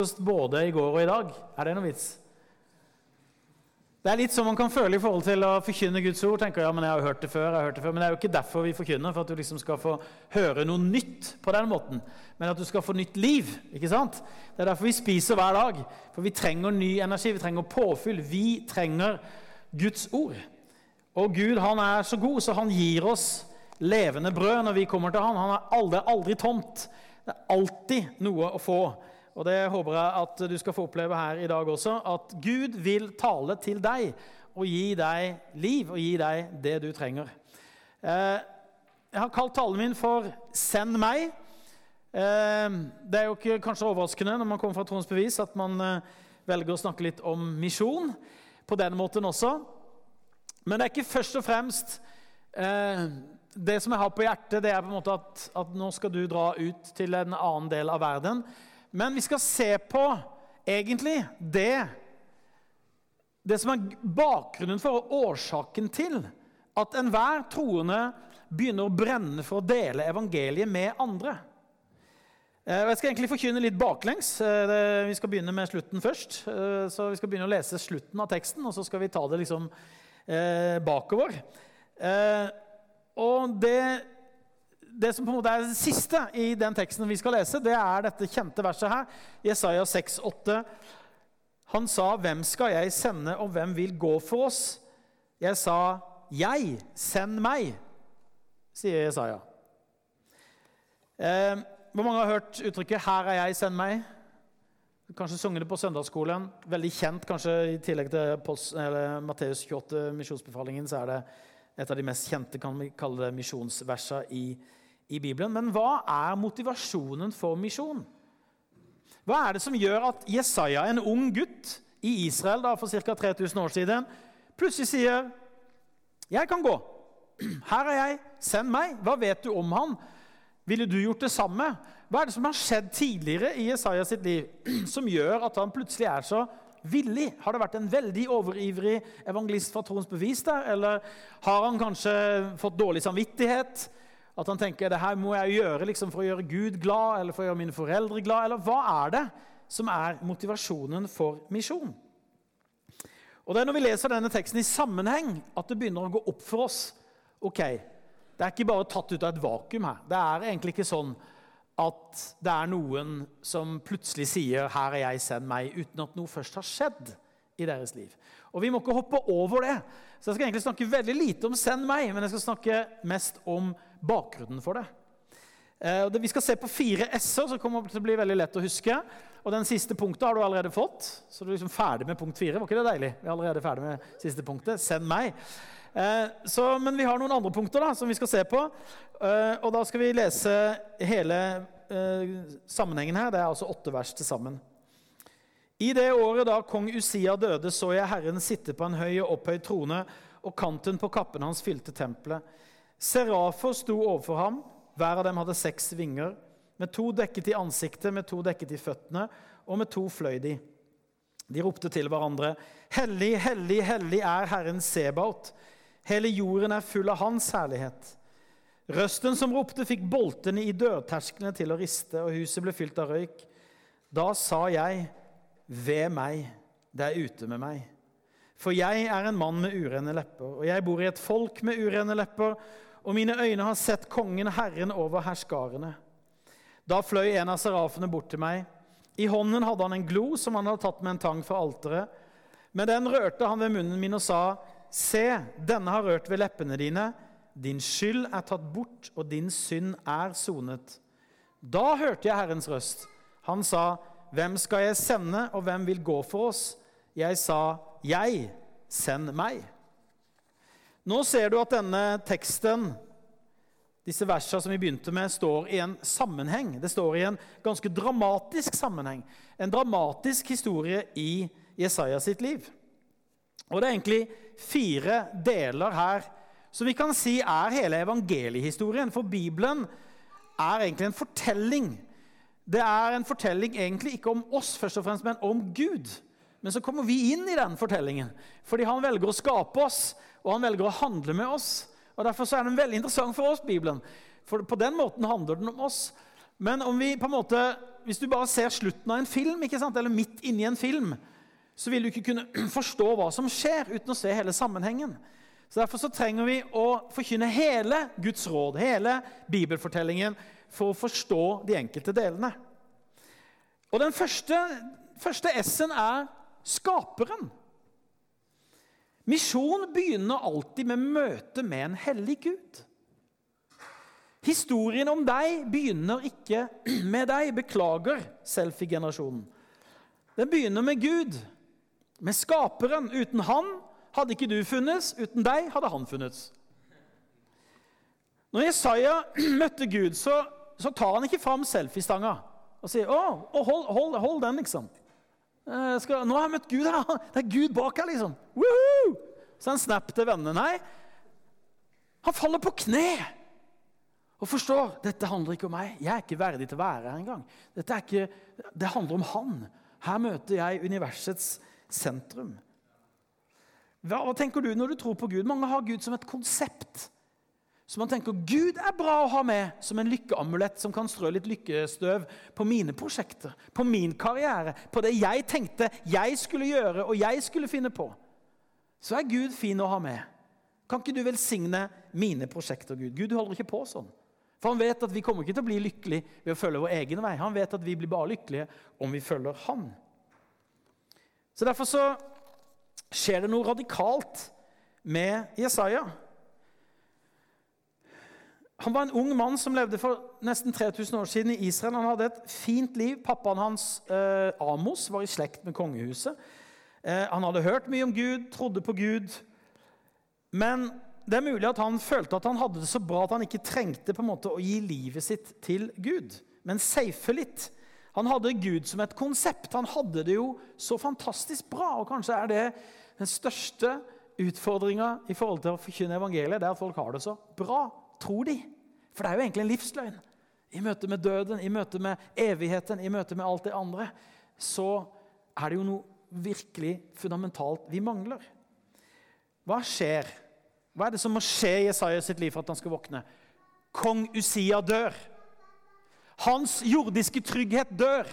både i går og i dag. Det noe vits? Det litt som man kan føle i forhold til å forkynne Guds ord. Tenker ja, men jeg har hørt det før, men det jo ikke derfor vi forkynner, for at du liksom skal få høre noe nytt på den måten, men at du skal få nytt liv, ikke sant? Det derfor vi spiser hver dag, for vi trenger ny energi, vi trenger påfyll, vi trenger Guds ord. Og Gud, han så god, så han gir oss levende brød når vi kommer til han. Han aldri tomt. Det alltid noe å få. Og det håper jeg at du skal få oppleve her i dag også, at Gud vil tale til deg og gi deg liv og gi deg det du trenger. Jeg har kalt talen min for «Send meg». Det jo ikke kanskje overraskende når man kommer fra Troens bevis at man velger å snakke litt om misjon på den måten også. Men det ikke først og fremst det som jeg har på hjertet, det på en måte at nå skal du dra ut til en annen del av verden. Men vi skal se på egentlig det som bakgrunnen for og årsaken til at enhver troende begynner å brenne for å dele evangeliet med andre. Jeg skal egentlig forkynne litt baklengs. Vi skal begynne med slutten først. Så vi skal begynne å lese slutten av teksten, og så skal vi ta det liksom bakover. Og det som på en måte det siste i den teksten vi skal lese, det dette kjente verset her, Jesaja 6,8. Han sa, hvem skal jeg sende, og hvem vil gå for oss? Jeg sa, jeg, send meg, sier Jesaja. Hvor mange har hørt uttrykket, her jeg, send meg? Kanskje sunget det på søndagsskolen. Veldig kjent, kanskje i tillegg til Matteus 28, misjonsbefalingen, så det et av de mest kjente, kan vi kalle det, misjonsverser i Bibelen. Men hva motivasjonen for misjon? Hva det som gjør at Jesaja, en ung gutt i Israel da, for ca. 3000 år siden, plutselig sier, jeg kan gå, her jeg, send meg, hva vet du om han? Ville du gjort det samme? Hva det som har skjedd tidligere i Jesaja sitt liv, som gjør at han plutselig så villig? Har det vært en veldig overivrig evangelist fra Troens bevis der? Eller har han kanskje fått dårlig samvittighet? At han tenker, det her må jeg gjøre liksom, for å gjøre Gud glad, eller for å gjøre mine foreldre glad? Eller hva det som motivasjonen for misjon? Og det når vi leser denne teksten i sammenheng, at det begynner å gå opp for oss. Ok, det ikke bare tatt ut av et vakuum her. Det egentlig ikke sånn at det noen som plutselig sier, her jeg, send meg, uten at noe først har skjedd i deres liv. Og vi må ikke hoppe over det. Så jeg skal egentlig snakke veldig lite om send meg, men jeg skal snakke mest om bakgrunnen for det. Vi skal se på 4 S-er, så kommer det til å bli veldig lett å huske. Og den siste punktet har du allerede fått, så du liksom ferdig med punkt 4. Var ikke det deilig? Vi allerede ferdig med siste punktet. Send meg. Men vi har noen andre punkter da, som vi skal se på, og da skal vi lese hele sammenhengen her. Det altså 8 vers til sammen. I det året da kong Usia døde, så jeg Herren sitte på en høy og opphøyd trone, og kanten på kappen hans fylte tempelet. Serafer sto overfor ham, hver av dem hadde 6 vinger, med 2 dekket i ansiktet, med 2 dekket i føttene, og med 2 fløy de. De ropte til hverandre, «Hellig, hellig, hellig Herren Sebaot! Hele jorden full av hans herlighet. Røsten som ropte fikk boltene i dørtersklene til å riste, og huset ble fylt av røyk. Da sa jeg, ved meg, det ute med meg. For jeg en mann med urene lepper, og jeg bor i et folk med urene lepper, og mine øyne har sett kongen Herren over herskarene. Da fløy en av serafene bort til meg. I hånden hadde han en glo som han hadde tatt med en tang fra alteret. Med den rørte han ved munnen min og sa, «Se, denne har rørt ved leppene dine. Din skyld tatt bort, og din synd sonet.» Da hørte jeg Herrens røst. Han sa, «Hvem skal jeg sende, og hvem vil gå for oss?» Jeg sa, «Jeg, send meg.» Nå ser du at denne teksten, disse versene som vi begynte med, står i en sammenheng. Det står i en ganske dramatisk sammenheng. En dramatisk historie i Jesaja sitt liv. Og det egentlig 4 deler her, som vi kan si hele evangeliehistorien. For Bibelen egentlig en fortelling. Det en fortelling egentlig ikke om oss først og fremst, men om Gud. Men så kommer vi inn i den fortellingen, fordi han velger å skape oss, og han velger å handle med oss. Og derfor så den veldig interessant for oss, Bibelen. For på den måten handler den om oss. Men om vi på en måte, hvis du bare ser slutten av en film, ikke sant? Eller midt inne i en film, så vil du ikke kunne forstå hva som skjer uten å se hele sammenhengen. Så derfor så trenger vi å forkynne hele Guds råd, hele bibelfortellingen, for å forstå de enkelte delene. Og den første S-en skaperen. Misjon begynner alltid med møte med en hellig Gud. Historien om deg begynner ikke med deg, beklager selfie-generasjonen. Den begynner med Gud, med skaperen. Uten han hadde ikke du funnes, uten deg hadde han funnes. Når Jesaja møtte Gud, så tar han ikke fram selfie-stanga og sier, hold den liksom. Nå har jeg møtt Gud her, det Gud bak her liksom. Woohoo! Så han snap til vennene. Nei, han faller på kne. Og forstår, dette handler ikke om meg. Jeg ikke verdig til å være her engang. Det handler om han. Her møter jeg universets sentrum. Hva tenker du når du tror på Gud? Mange har Gud som et konsept. Så man tenker, Gud bra å ha med som en lykkeamulett som kan strø litt lykkestøv på mine prosjekter, på min karriere, på det jeg tenkte jeg skulle gjøre og jeg skulle finne på. Så Gud fin å ha med. Kan ikke du velsigne mine prosjekter, Gud? Gud holder ikke på sånn. For han vet at vi kommer ikke til å bli lykkelige ved å følge vår egen vei. Han vet at vi blir bare lykkelige om vi følger han. Så derfor så skjer det noe radikalt med Jesaja. Han var en ung mann som levde for nesten 3000 år siden i Israel. Han hadde et fint liv. Pappaen hans, Amos, var i slekt med kongehuset. Han hadde hørt mye om Gud, trodde på Gud. Men det mulig at han følte at han hadde det så bra at han ikke trengte på en måte å gi livet sitt til Gud, men safe litt. Han hadde Gud som et konsept. Han hadde det jo så fantastisk bra, og kanskje det den største utfordringen i forhold til å forkynne evangeliet, det at folk har det så bra, tror de. For det jo egentlig en livsløgn. I møte med døden, i møte med evigheten, i møte med alt det andre, så det jo noe virkelig fundamentalt vi mangler. Hva skjer? Hva det som må skje i Jesaja sitt liv for at han skal våkne? Kong Usia dør. Hans jordiske trygghet dør.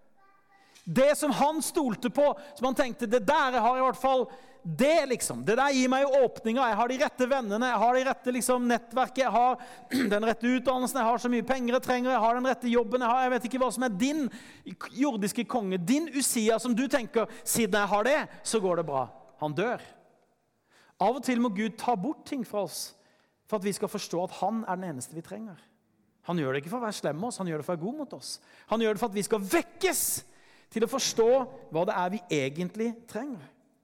Det som han stolte på, som han tenkte, det der har i hvert fall det liksom. Det der gir meg jo åpninger. Jeg har de rette vennene, jeg har de rette liksom, nettverket, jeg har den rette utdannelsen, jeg har så mye penger jeg trenger, jeg har den rette jobben, jeg vet ikke hva som din jordiske konge, din Usia som du tenker, siden jeg har det, så går det bra. Han dør. Av og til må Gud ta bort ting fra oss for at vi skal forstå at han den eneste vi trenger. Han gjør det ikke for å være slem med oss, han gjør det for å være god mot oss. Han gjør det for at vi skal vekkes til å forstå hva det vi egentlig trenger.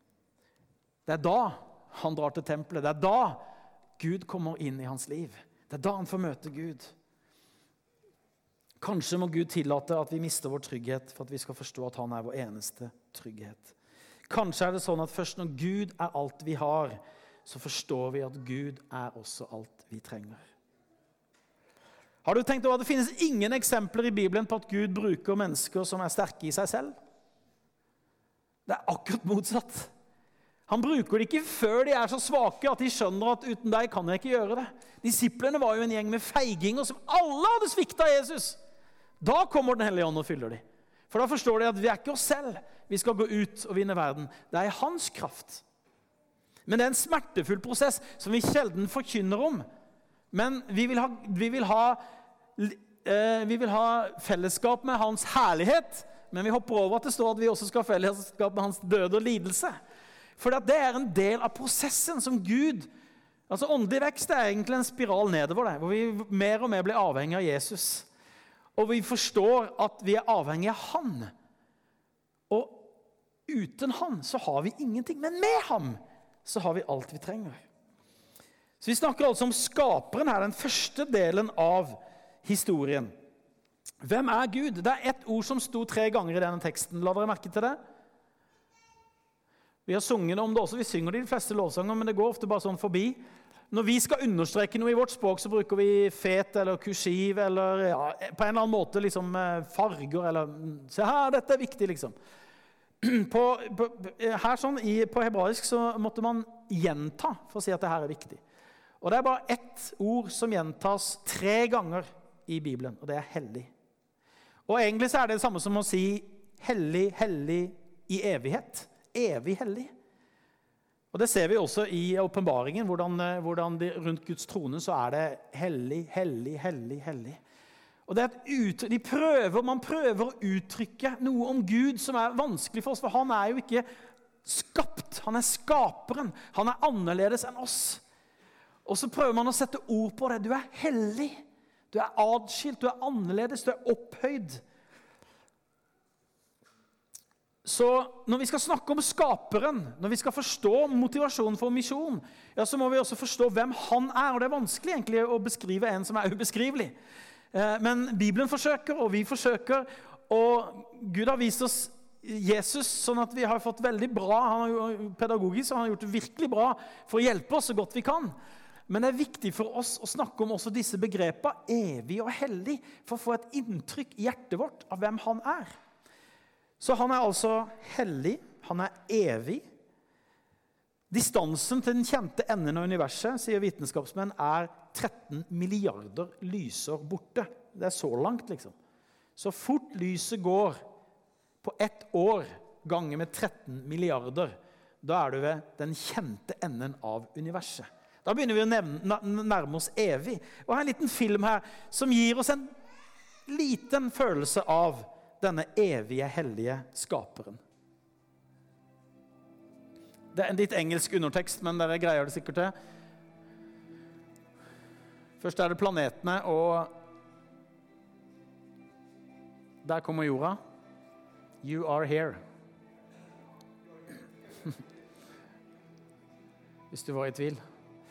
Det da han drar til tempelet. Det da Gud kommer inn i hans liv. Det da han får møte Gud. Kanskje må Gud tillate at vi mister vår trygghet for at vi skal forstå at han vår eneste trygghet. Kanskje det sånn at først når Gud alt vi har, så forstår vi at Gud også alt vi trenger. Har du tenkt over at det finnes ingen eksempler i Bibelen på at Gud bruker mennesker som sterke i seg selv? Det akkurat motsatt. Han bruker det ikke før de så svake at de skjønner at uten deg kan jeg ikke gjøre det. Disiplene var jo en gjeng med feiginger som alle hadde sviktet Jesus. Da kommer den hellige ånd og fyller de. For da forstår de at vi ikke oss selv. Vi skal gå ut og vinne verden. Det hans kraft. Men det en smertefull prosess som vi sjelden forkynner om. Men vi vil ha fellesskap med hans herlighet, men vi hopper over at det står at vi også skal ha fellesskap med hans døde og lidelse. For det en del av prosessen som Gud, altså åndelig vekst egentlig en spiral nedover det, hvor vi mer og mer blir avhengig av Jesus. Og vi forstår at vi avhengig av han. Og uten han så har vi ingenting, men med ham så har vi alt vi trenger. Så vi snakker altså om skaperen her, den første delen av historien. Hvem Gud? Det et ord som sto 3 ganger i denne teksten. La dere merke til det? Vi har sunget om det også, vi synger det i de fleste lovsanger, men det går ofte bare sånn forbi. Når vi skal understreke noe i vårt språk, så bruker vi fet eller kursiv, eller på en eller annen måte liksom farger, eller se her, dette viktig liksom. Her sånn, på hebraisk så måtte man gjenta for å si at det her viktig. Og det bare ett ord som gjentas 3 ganger i Bibelen, og det hellig. Og egentlig så det samme som å si hellig, hellig i evighet. Evig hellig. Og det ser vi også i åpenbaringen, hvordan rundt Guds trone så det hellig, hellig, hellig, hellig. Og det man prøver å uttrykke noe om Gud som vanskelig for oss, for han jo ikke skapt, han skaperen, han annerledes enn oss. Og så prøver man å sette ord på det. Du hellig, du adskilt, du annerledes, du opphøyd. Så når vi skal snakke om skaperen, når vi skal forstå motivasjonen for misjon, ja, så må vi også forstå hvem han og det vanskelig egentlig å beskrive en som ubeskrivelig. Men Bibelen forsøker, og vi forsøker, og Gud har vist oss Jesus, sånn at vi har fått veldig bra, han har pedagogisk, og han har gjort det virkelig bra for å hjelpe oss så godt vi kan. Men det viktig for oss å snakke om også disse begrepene, evig og hellig, for å få et inntrykk i hjertet vårt av hvem han Så han altså hellig, han evig. Distansen til den kjente enden av universet, sier vitenskapsmenn, 13 milliarder lysår borte. Det så langt, liksom. Så fort lyset går på ett år ganger med 13 milliarder, da du ved den kjente enden av universet. Da begynner vi å nærme oss evig. Og jeg har en liten film her som gir oss en liten følelse av denne evige, hellige skaperen. Det en litt engelsk undertekst, men dere greier det sikkert til. Først det planetene, og der kommer jorda. You are here. Hvis du var i tvil.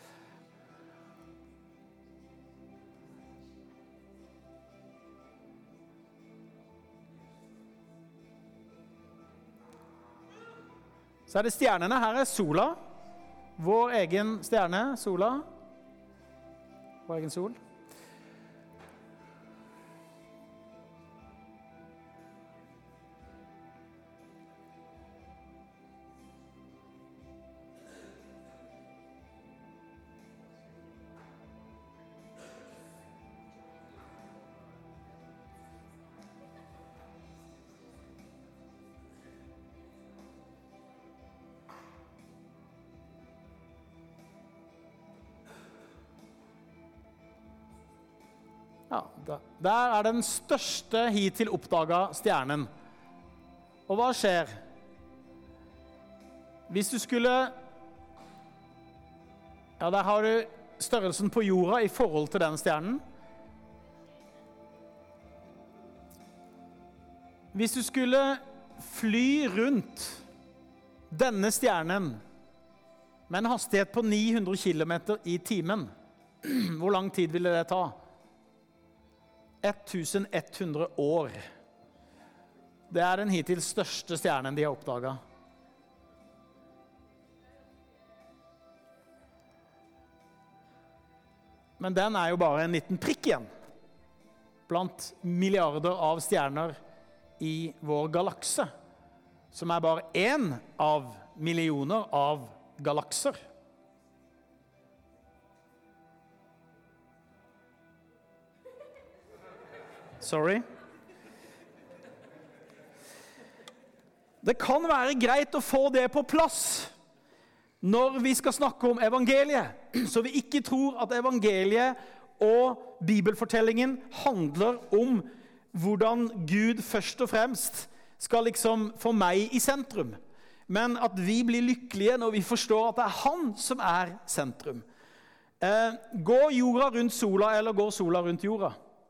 Så det stjernene. Her sola. Vår egen stjerne, sola. Vår egen sol. Ja, der den største hittil oppdaget stjernen. Og hva skjer? Hvis du skulle... Ja, der har du størrelsen på jorda i forhold til den stjernen. Hvis du skulle fly rundt denne stjernen med en hastighet på 900 kilometer i timen, hvor lang tid ville det ta? 1100 år. Det den hittil største stjernen de har oppdaget. Men den jo bare en liten prikk igjen blant milliarder av stjerner i vår galakse, som bare en av millioner av galakser. Sorry. Det kan være greit å få det på plass når vi skal snakke om evangeliet, så vi ikke tror at evangeliet og bibelfortellingen handler om hvordan Gud først og fremst skal liksom få meg i sentrum, men at vi blir lykkelige når vi forstår at det han som sentrum. Går jorda rundt sola, eller går sola rundt jorda?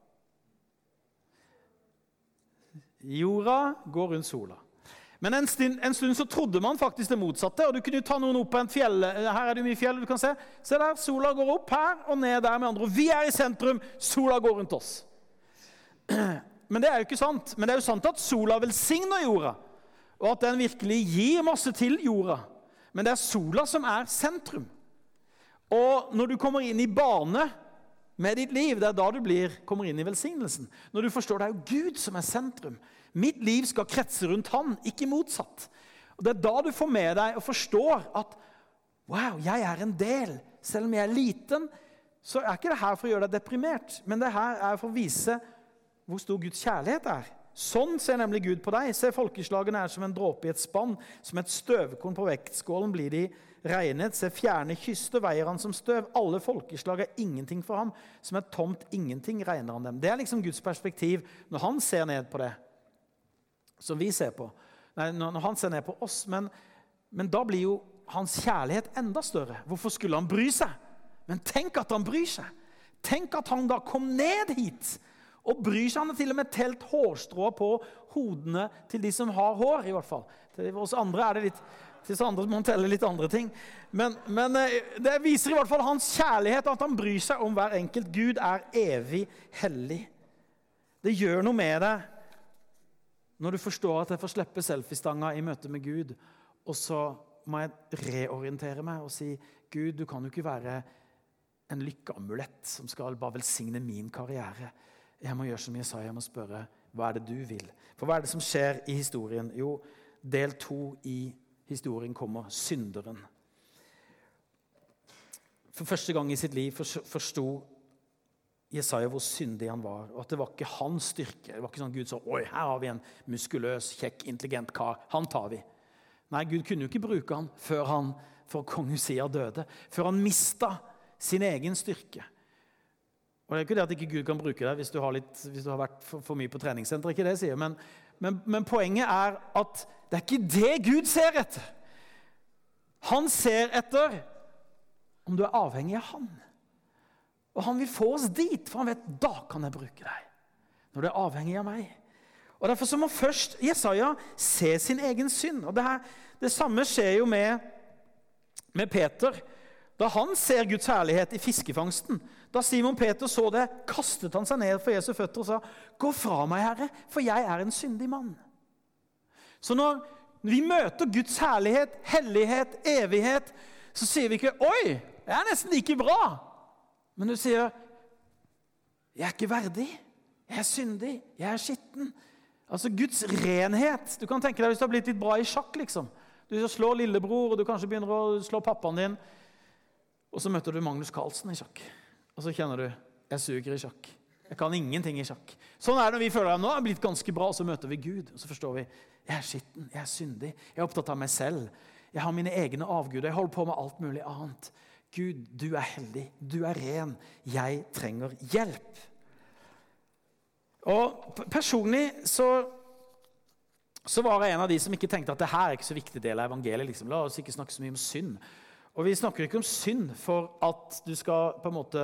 Jorda går rundt sola. Men en stund så trodde man faktisk det motsatte, og du kunne ta noen opp på en fjell. Her det mye fjell, du kan se. Se der, sola går opp her og ned der med andre. Og vi i sentrum, sola går rundt oss. Men det jo ikke sant. Men det jo sant at sola velsigner jorda, og at den virkelig gir masse til jorda. Men det sola som sentrum. Og når du kommer inn i bane med ditt liv, det da du kommer inn i velsignelsen. Når du forstår det jo Gud som sentrum. Mitt liv skal kretse rundt han, ikke motsatt. Og det da du får med deg og forstår at wow, jeg en del. Selv om jeg liten, så ikke det her for å gjøre deg deprimert, men det her for å vise hvor stor Guds kjærlighet er. Sånn ser nemlig Gud på deg. Se, folkeslagene er som en dråpe i et spann, som et støvkorn på vektskålen blir de regnet. Se, fjerne kyster veier han som støv. Alle folkeslag er ingenting for ham. Som et tomt ingenting regner han dem. Det er liksom Guds perspektiv når han ser ned på det, som vi ser på. Nei, når han ser ned på oss. Men da blir jo hans kjærlighet enda større. Hvorfor skulle han bry seg? Men tenk at han bryr seg. Tenk at han da kom ned hit og bryr seg. Han til og med telt hårstrå på hodene til de som har hår, i hvert fall. Til oss andre er det litt, til oss andre må han telle litt andre ting. Men det viser i hvert fall hans kjærlighet, at han bryr seg om hver enkelt. Gud er evig hellig. Det gjør noe med deg når du forstår at jeg får slippe selfiestanga i møte med Gud, og så må jeg reorientere meg og si, Gud, du kan jo ikke være en lykkeamulett som skal bare velsigne min karriere. Jeg må gjøre som jeg sa, jeg må spørre, hva er det du vil? For hva er det som skjer i historien? Jo, del 2 i historien kommer synderen. For første gang i sitt liv forstod Jesaja hvor syndig han var, og at det var ikke hans styrke. Det var ikke sånn Gud sa, oi, her har vi en muskuløs, kjekk, intelligent kar, han tar vi. Nei, Gud kunne jo ikke bruke han for kong Usia døde, før han mistet sin egen styrke. Og det er ikke det at ikke Gud kan bruke deg hvis du har vært for mye på treningssenter, ikke det jeg sier, men poenget er at det er ikke det Gud ser etter. Han ser etter om du er avhengig av han. Og han vil få oss dit, for han vet, da kan jeg bruke deg, når du er avhengig av meg. Og derfor så må først Jesaja se sin egen synd. Og det samme skjer jo med Peter. Da han ser Guds herlighet i fiskefangsten, da Simon Peter så det, kastet han seg ned for Jesu føtter og sa, «Gå fra meg, Herre, for jeg er en syndig mann.» Så når vi møter Guds herlighet, hellighet, evighet, så sier vi ikke, «Oi, jeg er nesten like bra!» Men du sier, «Jeg er ikke verdig, jeg er syndig, jeg er skitten.» Altså Guds renhet. Du kan tenke deg hvis du har blitt litt bra i sjakk, liksom. Du slår lillebror, og du kanskje begynner å slå pappaen din, og så møter du Magnus Carlsen i sjakk. Og så kjenner du, jeg suger i sjakk. Jeg kan ingenting i sjakk. Sånn er det når vi føler at nå er jeg blitt ganske bra, og så møter vi Gud. Og så forstår vi, jeg er skitten, jeg er syndig. Jeg er opptatt av meg selv. Jeg har mine egne avguder. Jeg holder på med alt mulig annet. Gud, du er heldig. Du er ren. Jeg trenger hjelp. Og personlig så var jeg en av de som ikke tenkte at det her er ikke så viktig del av evangeliet. Liksom. La oss ikke snakke så mye om synd. Og vi snakker ikke om synd for at du skal på en måte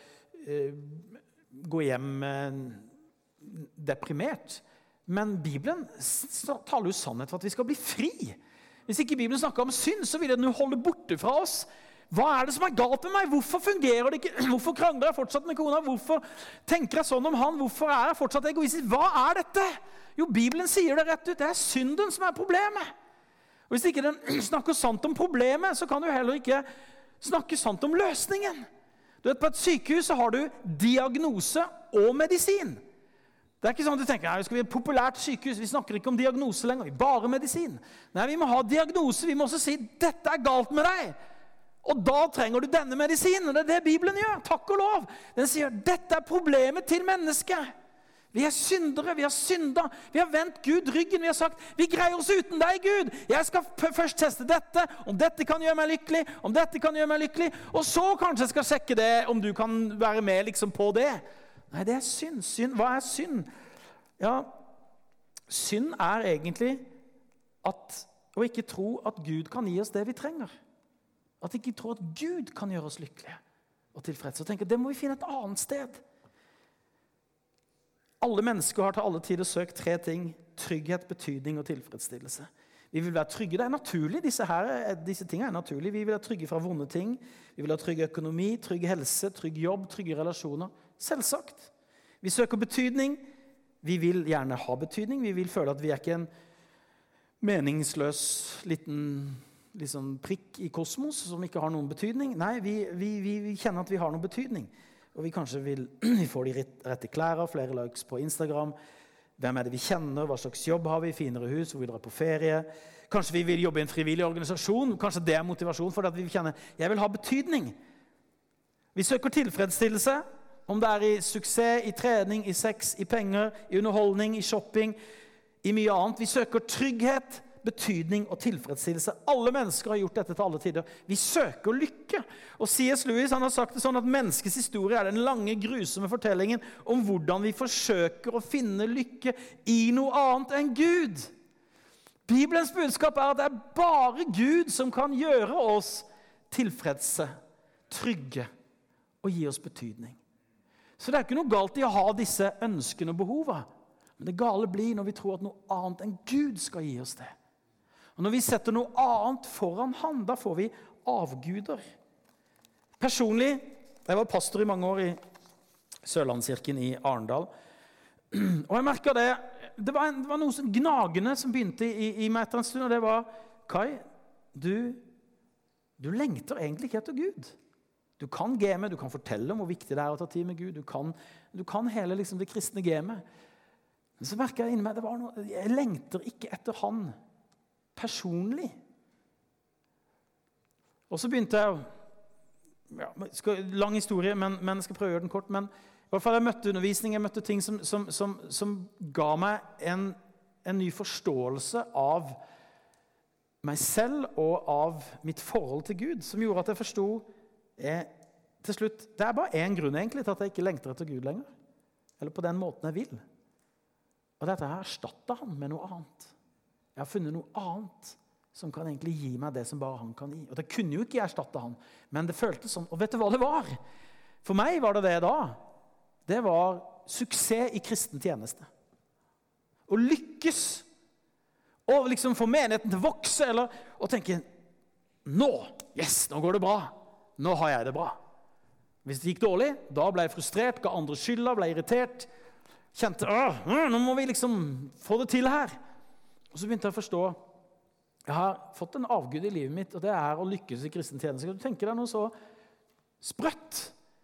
gå hjem deprimert. Men Bibelen taler jo sannhet for at vi skal bli fri. Hvis ikke Bibelen snakker om synd, så vil den jo holde borte fra oss. Hva er det som er galt med meg? Hvorfor fungerer det ikke? Hvorfor krangler jeg fortsatt med kona? Hvorfor tenker jeg sånn om han? Hvorfor er jeg fortsatt egoistisk? Hva er dette? Jo, Bibelen sier det rett ut. Det er synden som er problemet. Og hvis ikke den snakker sant om problemet, så kan du heller ikke snakke sant om løsningen. Du vet, på et sykehus så har du diagnose og medisin. Det er ikke sånn at du tenker, nei, vi skal bli et populært sykehus, vi snakker ikke om diagnose lenger, bare medisin. Nei, vi må ha diagnose, vi må også si, dette er galt med deg. Og da trenger du denne medisinen, og det er det Bibelen gjør, takk og lov. Den sier, dette er problemet til mennesket. Vi er syndere, vi har syndet, vi har vendt Gud ryggen, vi har sagt, vi greier oss uten deg, Gud. Jeg skal først teste dette, om dette kan gjøre meg lykkelig, om dette kan gjøre meg lykkelig, og så kanskje jeg skal sjekke det, om du kan være med liksom på det. Nei, det er synd. Hva er synd? Ja, synd er egentlig å ikke tro at Gud kan gi oss det vi trenger. At vi ikke tror at Gud kan gjøre oss lykkelige og tilfreds. Og tenker, det må vi finne et annet sted. Alle mennesker har til alle tider søkt 3 ting: trygghet, betydning og tilfredsstillelse. Vi vil være trygge, det er naturlig, disse tingene er naturlige. Vi vil være trygge fra vonde ting, vi vil ha trygg økonomi, trygg helse, trygg jobb, trygge relasjoner. Selvsagt. Vi søker betydning, vi vil gjerne ha betydning, vi vil føle at vi er ikke en meningsløs liten liksom, prikk i kosmos som ikke har noen betydning. Nei, vi kjenner at vi har noen betydning. Og vi kanskje vil få de rette klær, flere likes på Instagram. Hvem er det vi kjenner? Hva slags jobb har vi? Finere hus? Hvor vi drar på ferie? Kanskje vi vil jobbe i en frivillig organisasjon? Kanskje det er motivasjon for at vi kjenner jeg vil ha betydning. Vi søker tilfredsstillelse. om det i suksess, i trening, i sex, i penger, i underholdning, i shopping, i mye annet. Vi søker trygghet, betydning og tilfredsstillelse. Alle mennesker har gjort dette til alle tider. Vi søker lykke. Og C.S. Lewis han har sagt det sånn at menneskets historie den lange, grusomme fortellingen om hvordan vi forsøker å finne lykke i noe annet enn Gud. Bibelens budskap at det bare Gud som kan gjøre oss tilfredse, trygge og gi oss betydning. Så det ikke noe galt i å ha disse ønskene og behovene. Men det gale blir når vi tror at noe annet enn Gud skal gi oss det. Og når vi setter noe annet foran han, da får vi avguder. Personlig, jeg var pastor i mange år i Sørlandskirken i Arendal. Og jeg merket det var noe sånn gnagende som begynte i meg etter en stund, og det var, Kai, du lengter egentlig ikke etter Gud. Du kan gamet, du kan fortelle om hvor viktig det å ta tid med Gud, du kan hele liksom, det kristne gamet. Men så merket jeg inni meg, jeg lengter ikke etter han personlig. Og så begynte jeg, lang historie, men jeg skal prøve å gjøre den kort, men i hvert fall jeg møtte undervisning, jeg møtte ting som ga meg en ny forståelse av meg selv og av mitt forhold til Gud, som gjorde at jeg forstod til slutt, det bare en grunn egentlig til at jeg ikke lengter etter Gud lenger, eller på den måten jeg vil. Og dette har erstattet han med noe annet. Jeg har funnet noe annet som kan egentlig gi meg det som bare han kan gi. Og det kunne jo ikke erstatte han, men det føltes sånn. Og vet du hva det var? For meg var det da. Det var suksess i kristen tjeneste. Å lykkes, og liksom få menigheten til å vokse, og tenke, nå går det bra. Nå har jeg det bra. Hvis det gikk dårlig, da ble jeg frustrert, ga andre skylda, ble irritert, kjente, nå må vi liksom få det til her. Og så begynte jeg å forstå, jeg har fått en avgud i livet mitt, og det å lykkes i kristen tjeneste. Du tenker deg noe så sprøtt.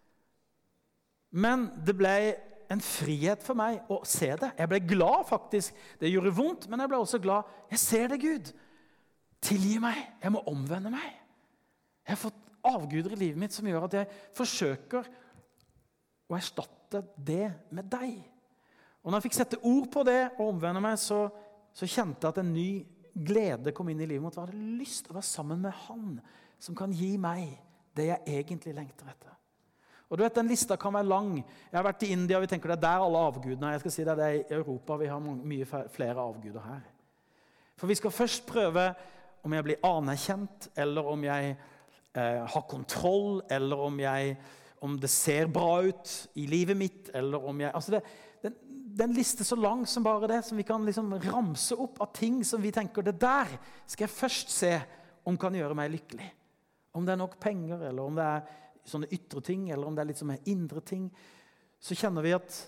Men det ble en frihet for meg å se det. Jeg ble glad faktisk. Det gjorde vondt, men jeg ble også glad. Jeg ser det, Gud. Tilgi meg. Jeg må omvende meg. Jeg har fått avguder i livet mitt som gjør at jeg forsøker å erstatte det med deg. Og når jeg fikk sette ord på det og omvende meg, så kjente jeg at en ny glede kom inn i livet mitt. Jeg hadde lyst til å være sammen med han som kan gi meg det jeg egentlig lengter etter. Og du vet, den lista kan være lang. Jeg har vært i India, og vi tenker det der alle avgudene er. Jeg skal si det i Europa, vi har mye flere avguder her. For vi skal først prøve om jeg blir anerkjent, eller om jeg har kontroll, eller om det ser bra ut i livet mitt, eller om jeg... Altså den liste så lang som bare det, som vi kan liksom ramse opp av ting som vi tenker, det der skal jeg først se om kan gjøre meg lykkelig. Om det er nok penger, eller om det er sånne ytre ting, eller om det er litt som indre ting, så kjenner vi at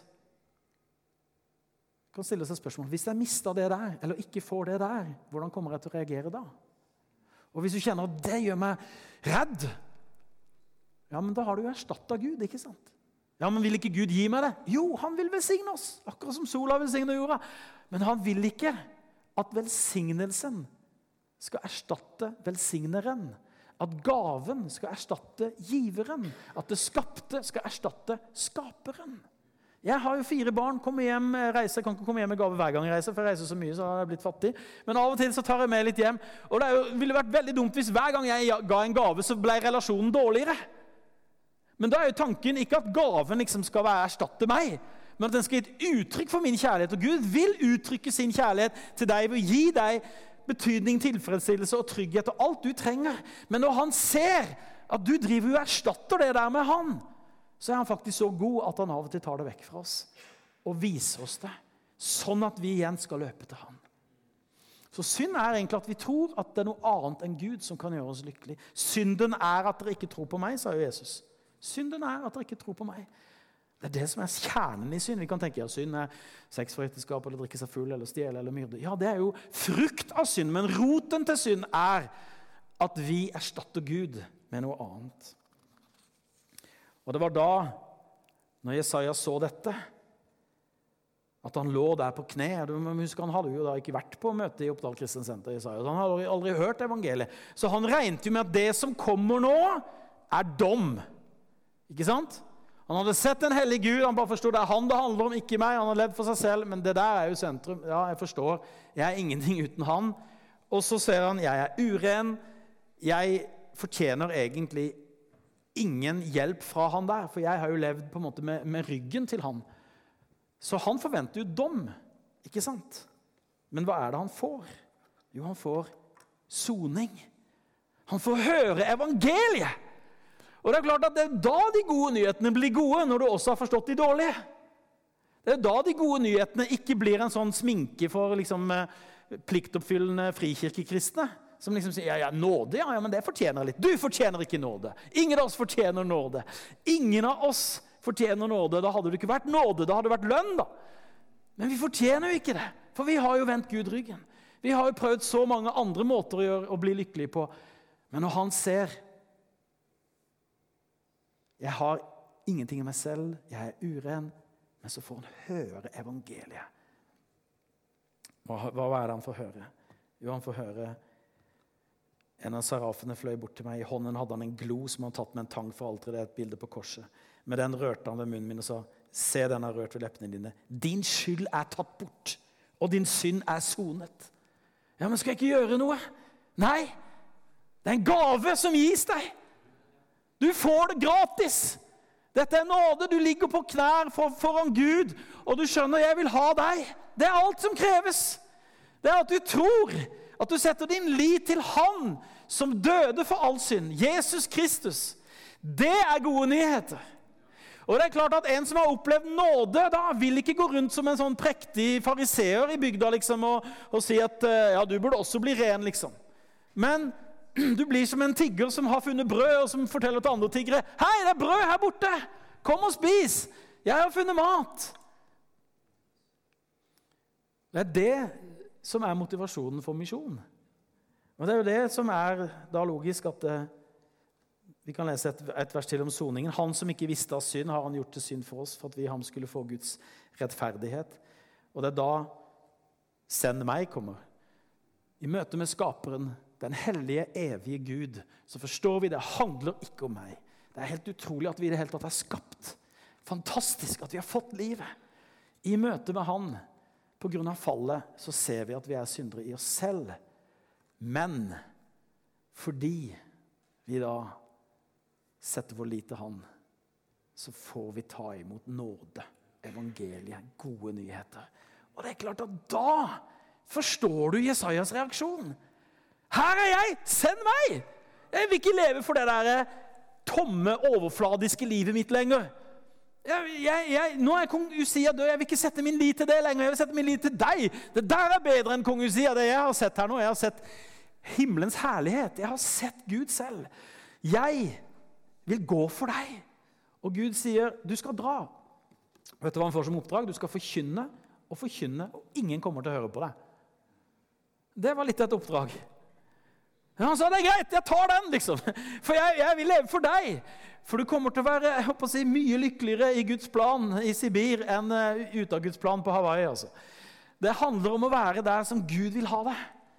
kan stille seg spørsmål, hvis jeg mister det der, eller ikke får det der, hvordan kommer jeg til å reagere da? Og hvis du kjenner at det gjør meg redd, ja, men da har du jo erstattet Gud, ikke sant? Ja, men vil ikke Gud gi meg det? Jo, han vil velsigne oss, akkurat som sola velsigner jorda. Men han vil ikke at velsignelsen skal erstatte velsigneren. At gaven skal erstatte giveren. At det skapte skal erstatte skaperen. Jeg har jo 4 barn, kommer hjem, reiser. Jeg kan ikke komme hjem med gave hver gang jeg reiser, for jeg reiser så mye, så har jeg blitt fattig. Men av og til så tar jeg med litt hjem. Og det ville vært veldig dumt hvis hver gang jeg ga en gave, så ble relasjonen dårligere. Men da er jo tanken ikke at gaven liksom skal erstatte meg, men at den skal gi et uttrykk for min kjærlighet. Og Gud vil uttrykke sin kjærlighet til deg ved å gi deg betydning, tilfredsstillelse og trygghet og alt du trenger. Men når han ser at du driver og erstatter det der med han, så er han faktisk så god at han av og til tar det vekk fra oss og viser oss det, sånn at vi igjen skal løpe til han. Så synd er egentlig at vi tror at det er noe annet enn Gud som kan gjøre oss lykkelig. Synden er at dere ikke tror på meg, sa jo Jesus. Synden er at dere ikke tror på meg. Det er det som er kjernen i synd. Vi kan tenke at synd er sex for ekteskap, eller drikke seg full, eller stjele, eller myrde. Ja, det er jo frukt av synd, men roten til synd er at vi erstatter Gud med noe annet. Og det var da, når Jesaja så dette, at han lå der på kne. Husk, han hadde jo da ikke vært på møte i Oppdal Kristen Senter, Jesaja. Han hadde aldri hørt evangeliet. Så han regnet jo med at det som kommer nå, er dom. Ikke sant? Han hadde sett en hellig Gud, han bare forstod det er han det handler om, ikke meg. Han har levd for seg selv, men det der er jo sentrum. Ja, jeg forstår. Jeg er ingenting uten han. Og så ser han, jeg er uren. Jeg fortjener egentlig ingen hjelp fra han der, for jeg har jo levd på en måte med ryggen til han. Så han forventer jo dom, ikke sant? Men hva er det han får? Jo, han får soning. Han får høre evangeliet. Og det er klart at det er da de gode nyhetene blir gode, når du også har forstått de dårlige. Det er da de gode nyhetene ikke blir en sånn sminke for liksom, pliktoppfyllende frikirkekristne, som liksom sier, ja, nåde, ja, men det fortjener litt. Du fortjener ikke nåde. Ingen av oss fortjener nåde. Ingen av oss fortjener nåde. Da hadde det ikke vært nåde, da hadde det vært lønn da. Men vi fortjener jo ikke det, for vi har jo vendt Gud ryggen. Vi har jo prøvd så mange andre måter å bli lykkelig på. Men når han ser, jeg har ingenting i meg selv, jeg er uren, men så får han høre evangeliet. Hva er det han får høre? Jo, han får høre, en av serafene fløy bort til meg, i hånden hadde han en glo som han tatt med en tang for alteret, det er et bilde på korset. Med den rørte han ved munnen min og sa, se den har rørt ved leppene dine. Din skyld er tatt bort, og din synd er sonet. Ja, men skal jeg ikke gjøre noe? Nei, det er en gave som gis deg. Du får det gratis. Dette er nåde, du ligger på knær foran Gud, og du skjønner, jeg vil ha deg. Det er alt som kreves. Det er at du tror, at du setter din lit til han som døde for all synd, Jesus Kristus. Det er gode nyheter. Og det er klart at en som har opplevd nåde, da vil ikke gå rundt som en sånn prektig fariseer i bygda, liksom, og si at ja, du burde også bli ren, liksom. Men du blir som en tigger som har funnet brød, og som forteller til andre tiggere, hei, det er brød her borte, kom og spis, jeg har funnet mat. Det er det som er motivasjonen for misjon. Og det er jo det som er da logisk at vi kan lese et vers til om soningen. Han som ikke visste av synd, har han gjort til synd for oss, for at vi i ham skulle få Guds rettferdighet. Og det er da send meg kommer. I møte med skaperen, den hellige, evige Gud, så forstår vi det handler ikke om meg. Det er helt utrolig at vi i det hele tatt er skapt. Fantastisk at vi har fått livet. I møte med han, på grunn av fallet, så ser vi at vi er syndere i oss selv. Men fordi vi da setter vår lit til han, så får vi ta imot nåde, evangeliet, gode nyheter. Og det er klart at da forstår du Jesajas reaksjon. Her er jeg, send meg! Jeg vil ikke leve for det der tomme, overfladiske livet mitt lenger. Nå er kong Usia død, jeg vil ikke sette min lit til det lenger, jeg vil sette min lit til deg. Det der er bedre enn kong Usia, det jeg har sett her nå. Jeg har sett himmelens herlighet, jeg har sett Gud selv. Jeg vil gå for deg. Og Gud sier, du skal dra. Vet du hva han får som oppdrag? Du skal forkynne, og ingen kommer til å høre på deg. Det var litt et oppdrag. Han sa, det er greit, jeg tar den, liksom. For jeg vil leve for deg. For du kommer til å være, jeg håper å si, mye lykkeligere i Guds plan i Sibir enn ut av Guds plan på Hawaii. Altså. Det handler om å være der som Gud vil ha deg.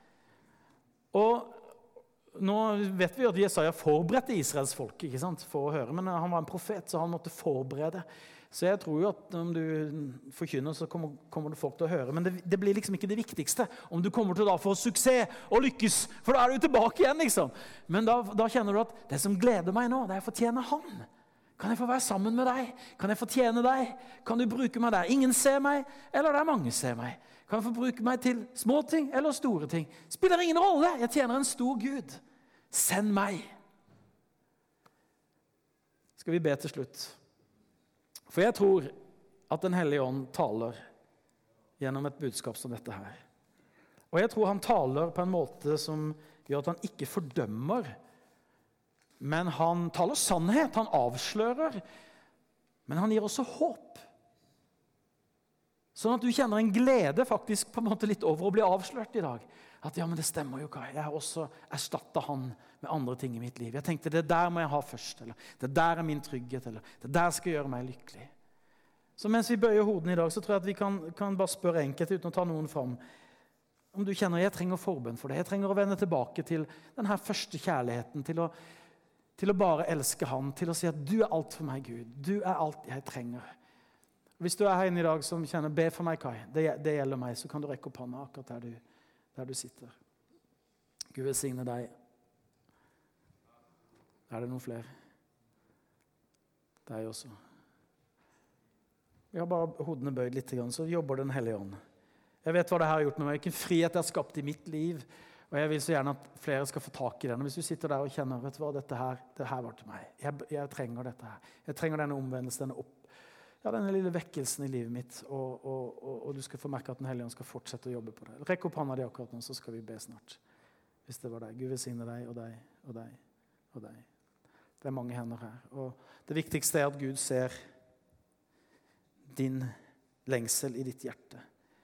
Og nå vet vi at Jesaja forberedte Israels folk, ikke sant, for å høre, men han var en profet, så han måtte forberede. Så jeg tror jo at om du forkynner, så kommer det folk til å høre. Men det blir liksom ikke det viktigste. Om du kommer til da få suksess og lykkes, for da er du tilbake igjen, liksom. Men da kjenner du at det som gleder meg nå, det er å fortjene han. Kan jeg få være sammen med deg? Kan jeg fortjene deg? Kan du bruke meg der ingen ser meg, eller der mange ser meg? Kan jeg få bruke meg til små ting eller store ting? Spiller ingen rolle. Jeg tjener en stor Gud. Send meg. Skal vi be til slutt? For jeg tror at Den hellige ånd taler gjennom et budskap som dette her. Og jeg tror han taler på en måte som gjør at han ikke fordømmer, men han taler sannhet, han avslører, men han gir også håp. Sånn at du kjenner en glede faktisk på en måte litt over å bli avslørt i dag. At ja, men det stemmer jo ikke. Jeg har også erstattet han med andre ting i mitt liv. Jeg tenkte, det der må jeg ha først, eller det der er min trygghet, eller det der skal gjøre meg lykkelig. Så mens vi bøyer hoden i dag, så tror jeg at vi kan bare spørre enkelt uten å ta noen fram. Om du kjenner, jeg trenger forbønn for det. Jeg trenger å vende tilbake til denne første kjærligheten, til å til å bare elske han, til å si at du alt for meg, Gud. Du alt jeg trenger. Hvis du her inne i dag som kjenner, be for meg, Kai. Det gjelder meg, så kan du rekke opp hånda akkurat der du sitter. Gud velsigne deg. Det noen flere? Deg også. Vi har bare hodene bøyd litt, så jobber Den Hellige Ånd. Jeg vet hva det her har gjort med meg, hvilken frihet det har skapt i mitt liv, og jeg vil så gjerne at flere skal få tak i den. Hvis du sitter der og kjenner, vet du hva, det her var til meg. Jeg trenger dette her. Jeg trenger denne omvendelsen, denne lille vekkelsen i livet mitt, og du skal få merke at Den Hellige Ånd skal fortsette å jobbe på det. Rekk opp hånda di akkurat nå, så skal vi be snart. Hvis det var deg. Gud velsigne deg, og deg, og deg, og deg. Det mange hender her. Og det viktigste at Gud ser din lengsel i ditt hjerte.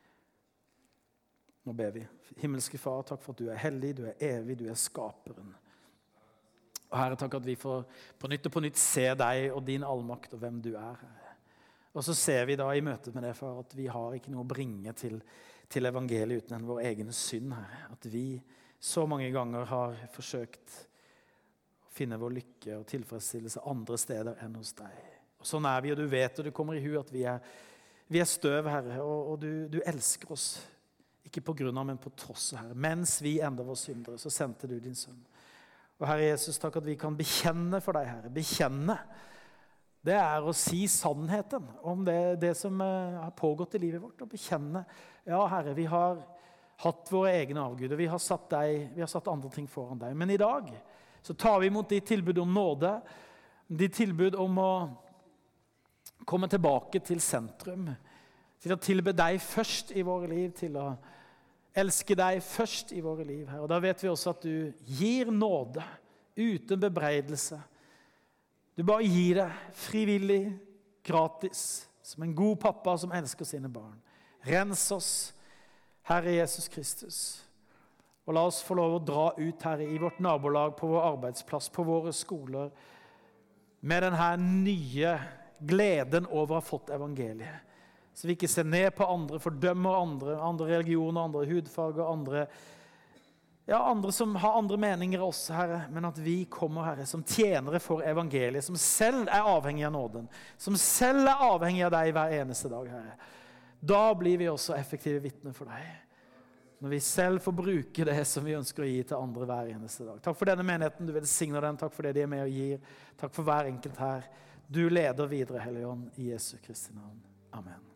Nå ber vi. Himmelske Far, takk for at du hellig, du evig, du skaperen. Og Herre, takk at vi får på nytt se deg og din allmakt og hvem du Herre. Og så ser vi da i møte med det, Far, at vi har ikke noe å bringe til evangeliet uten vår egen synd, Herre. At vi så mange ganger har forsøkt å finne vår lykke og tilfredsstillelse andre steder enn hos deg. Og sånn vi, og du vet, og du kommer i hu at vi støv, Herre, og du elsker oss. Ikke på grunn av, men på tross, Herre. Mens vi enda var syndere, så sendte du din sønn. Og Herre Jesus, takk at vi kan bekjenne for deg, Herre. Bekjenne. Det å si sannheten om det som har pågått i livet vårt. Og bekjenne. Ja, Herre, vi har hatt våre egne avguder. Vi har satt andre ting foran deg. Men i dag så tar vi imot ditt tilbud om nåde. Ditt tilbud om å komme tilbake til sentrum. Til å tilbe deg først i våre liv, til å elske deg først i våre liv, Herre. Og da vet vi også at du gir nåde uten bebreidelse. Du bare gir det frivillig, gratis, som en god pappa som elsker sine barn. Rens oss, Herre Jesus Kristus. Og la oss få lov å dra ut, Herre, i vårt nabolag, på vår arbeidsplass, på våre skoler, med denne nye gleden over å ha fått evangeliet. Så vi ikke ser ned på andre, fordømmer andre religioner, andre hudfarger, andre som har andre meninger oss, Herre, men at vi kommer, Herre, som tjenere for evangeliet, som selv avhengig av nåden, som selv avhengig av deg hver eneste dag, Herre. Da blir vi også effektive vitner for deg. Når vi selv får bruke det som vi ønsker å gi til andre hver eneste dag. Takk for denne menigheten, du velsigner den, takk for det de med og gir. Takk for hver enkelt her. Du leder videre, Hellige Ånd, i Jesu Kristi navn. Amen.